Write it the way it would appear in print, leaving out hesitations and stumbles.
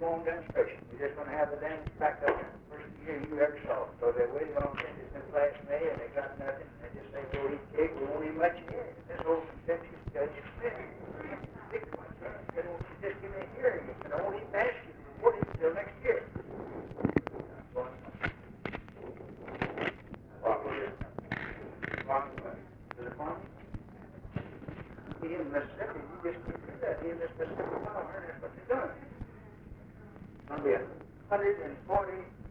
going demonstration. We're just going to have the dam back up first year you ever saw. So they're waiting on things since last May, and they got nothing. They just say, well, he take, we won't even let you in. This whole conception does you fit. They won't just give me a hearing, and I won't even ask you to report it until next year. To the farm? He in Mississippi, you just can't do that. He in this Mississippi power, that's what they're doing. It's going to be 140